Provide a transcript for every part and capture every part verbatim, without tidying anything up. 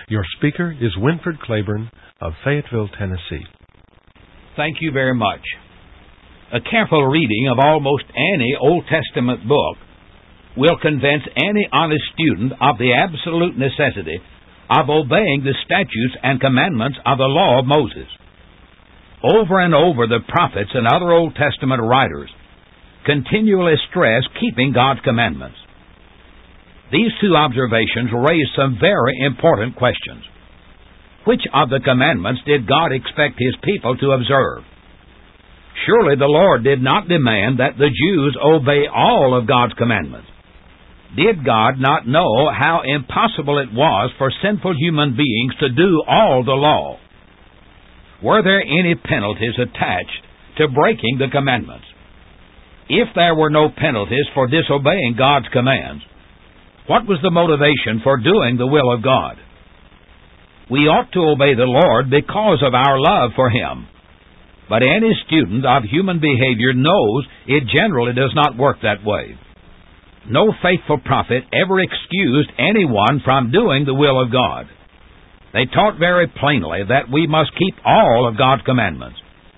Your speaker is Winford Claiborne of Fayetteville, Tennessee. Thank you very much. A careful reading of almost any Old Testament book will convince any honest student of the absolute necessity of obeying the statutes and commandments of the law of Moses. Over and over, the prophets and other Old Testament writers continually stress keeping God's commandments. These two observations raise some very important questions. Which of the commandments did God expect His people to observe? Surely the Lord did not demand that the Jews obey all of God's commandments. Did God not know how impossible it was for sinful human beings to do all the law? Were there any penalties attached to breaking the commandments? If there were no penalties for disobeying God's commands, what was the motivation for doing the will of God? We ought to obey the Lord because of our love for Him. But any student of human behavior knows it generally does not work that way. No faithful prophet ever excused anyone from doing the will of God. They taught very plainly that we must keep all of God's commandments.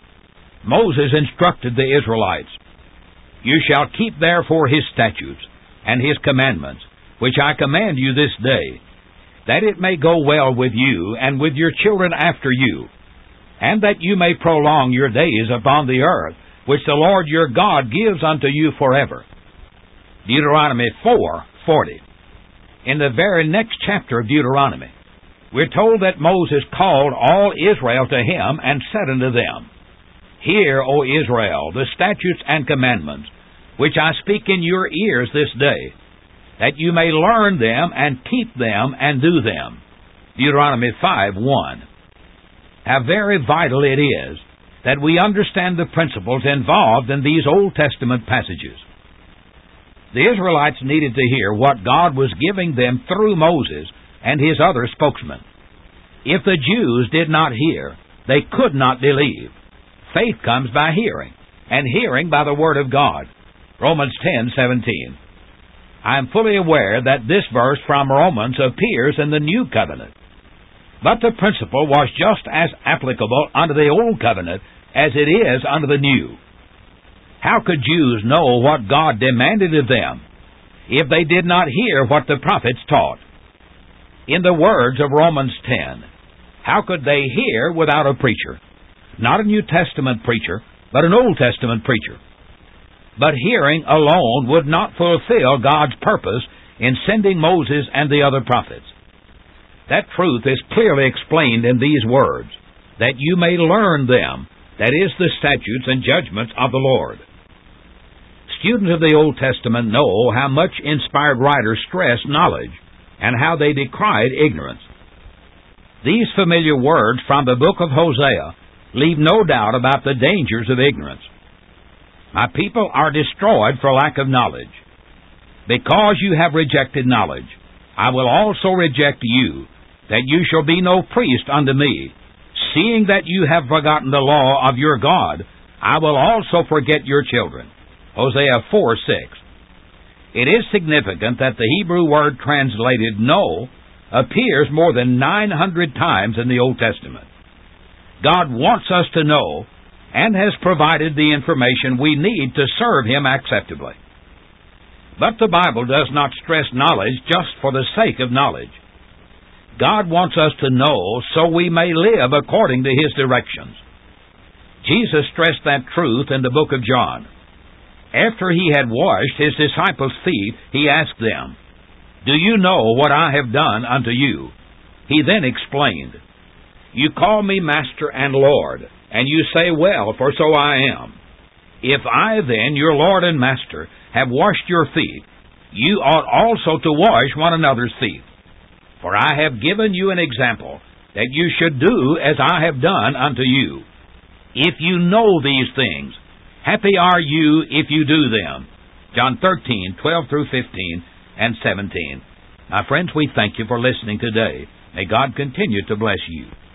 Moses instructed the Israelites, "You shall keep therefore His statutes and His commandments, which I command you this day, that it may go well with you and with your children after you, and that you may prolong your days upon the earth, which the Lord your God gives unto you forever." Deuteronomy four forty. In the very next chapter of Deuteronomy, we're told that Moses called all Israel to him and said unto them, "Hear, O Israel, the statutes and commandments, which I speak in your ears this day, that you may learn them and keep them and do them." Deuteronomy five one. How very vital it is that we understand the principles involved in these Old Testament passages. The Israelites needed to hear what God was giving them through Moses and his other spokesmen. If the Jews did not hear, they could not believe. Faith comes by hearing, and hearing by the Word of God. Romans ten seventeen. I am fully aware that this verse from Romans appears in the New Covenant. But the principle was just as applicable under the Old Covenant as it is under the New. How could Jews know what God demanded of them if they did not hear what the prophets taught? In the words of Romans ten, how could they hear without a preacher? Not a New Testament preacher, but an Old Testament preacher. But hearing alone would not fulfill God's purpose in sending Moses and the other prophets. That truth is clearly explained in these words, that you may learn them, that is, the statutes and judgments of the Lord. Students of the Old Testament know how much inspired writers stress knowledge and how they decried ignorance. These familiar words from the book of Hosea leave no doubt about the dangers of ignorance. My people are destroyed for lack of knowledge. Because you have rejected knowledge, I will also reject you, that you shall be no priest unto me. Seeing that you have forgotten the law of your God, I will also forget your children. Hosea four six. It is significant that the Hebrew word translated know appears more than nine hundred times in the Old Testament. God wants us to know and has provided the information we need to serve Him acceptably. But the Bible does not stress knowledge just for the sake of knowledge. God wants us to know so we may live according to His directions. Jesus stressed that truth in the book of John. After He had washed His disciples' feet, He asked them, "Do you know what I have done unto you?" He then explained, "You call me Master and Lord, and you say, well, for so I am. If I then, your Lord and Master, have washed your feet, you ought also to wash one another's feet. For I have given you an example, that you should do as I have done unto you. If you know these things, happy are you if you do them." John thirteen twelve through fifteen and seventeen. My friends, we thank you for listening today. May God continue to bless you.